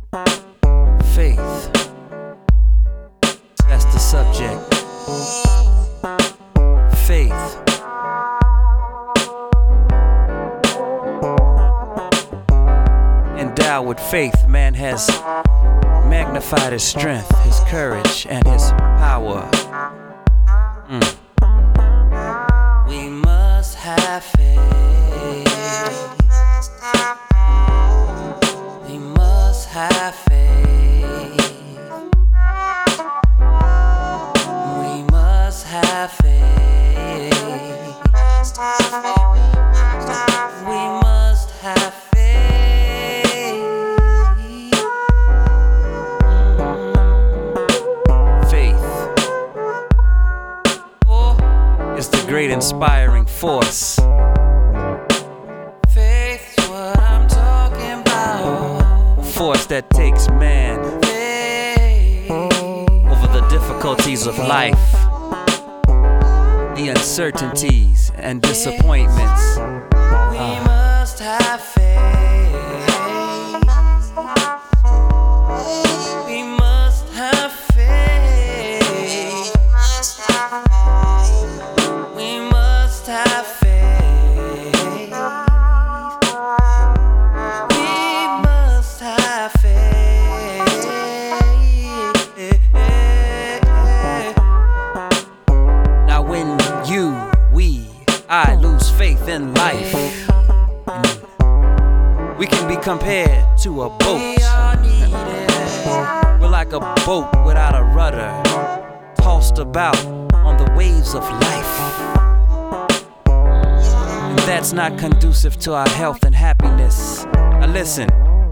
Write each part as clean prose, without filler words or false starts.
Faith. That's the subject. Faith. Endowed with faith, man has magnified his strength, his courage, and his power. We must have faith. We must have faith. We must have faith. We must have faith. Faith. Oh, it's the great inspiring force. Faith's what I'm talking about. A force that takes man over the difficulties of life, the uncertainties and disappointments. We must have faith. We must have faith. We must have faith. We must have faith. Now when I lose faith in life, we can be compared to a boat. We're like a boat without a rudder, tossed about on the waves of life. And that's not conducive to our health and happiness. Now listen,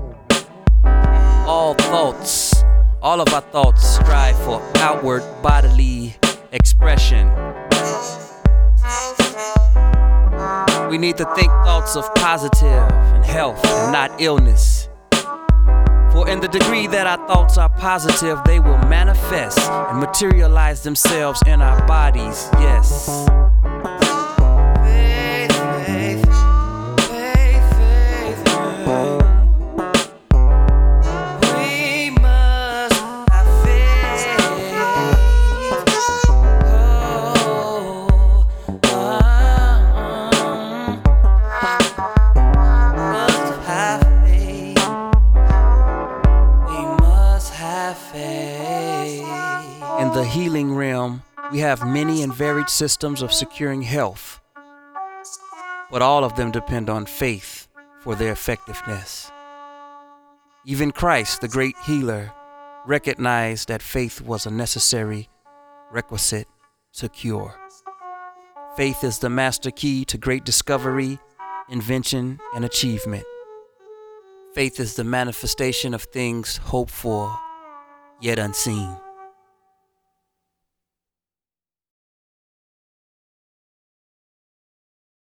all of our thoughts strive for outward bodily expression. We need to think thoughts of positive and health and not illness. For in the degree that our thoughts are positive, they will manifest and materialize themselves in our bodies. Yes. Faith, faith, faith, faith, faith. We must have faith. In the healing realm, we have many and varied systems of securing health, but all of them depend on faith for their effectiveness. Even Christ, the great healer, recognized that faith was a necessary requisite to cure. Faith is the master key to great discovery, invention, and achievement. Faith is the manifestation of things hoped for, yet unseen.